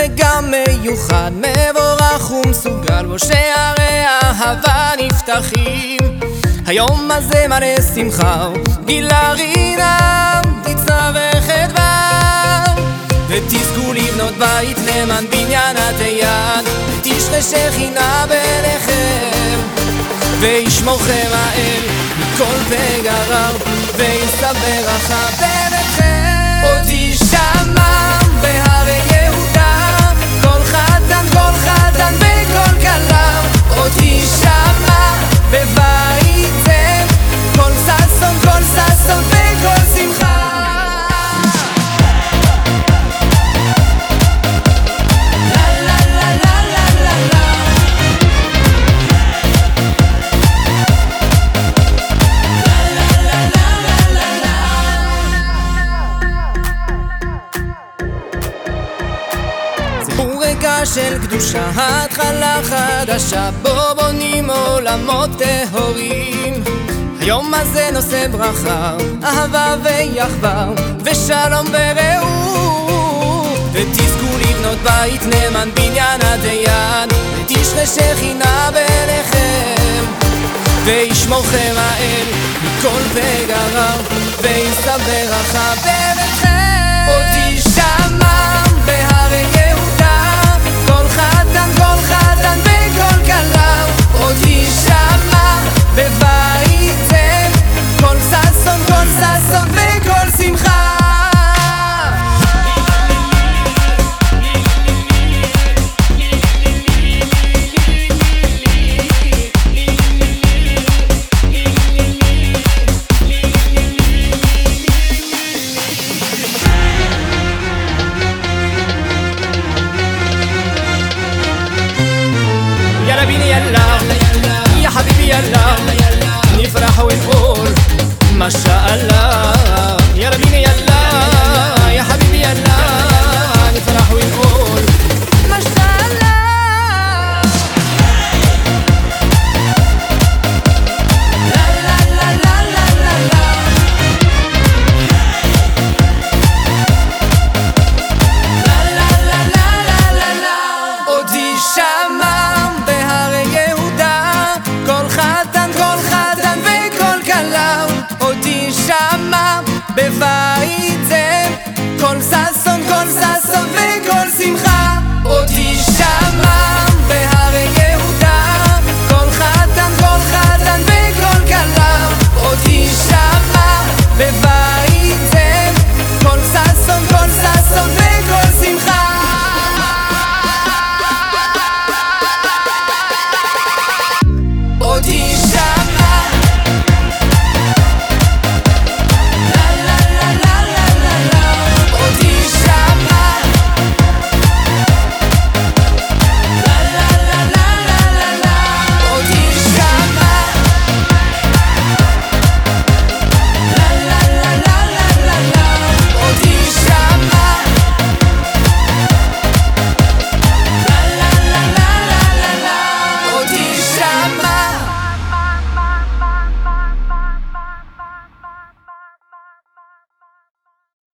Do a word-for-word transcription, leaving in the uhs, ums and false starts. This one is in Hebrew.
רגע מיוחד, מבורך ומסוגל, בו שערי אהבה נפתחים. היום הזה מלא שמחה, גילה רינה, תצנע וחדווה, ותזכו לבנות בית למען בניינת היד, ותשרה שכינה ביניכם, וישמורכם האל מכל פגע רע, וישא ברכה ביניכם. עוד יישמע בהרי יהודה כל חתן, כל חתן וכל כלה, עוד יישמע בבית זה כל ששון, כל ששון וכל שמחה. הוא רגע של קדושה, התחלה חדשה, בו בונים עולמות טהורים. היום הזה נושא ברכה, אהבה ויחווה, ושלום ורעות, ותזכו לבנות בית למען בניינת היד, ותשרה שכינה ביניכם, וישמורכם האל מכל פגע רע, וישא ברכה ביניכם. עוד יישמע בהרי יהודה כל חתן, כל חתן וכל כלה, עוד יישמע בבית זה כל ששון, כל ששון וכל שמחה. يلا بينا يلا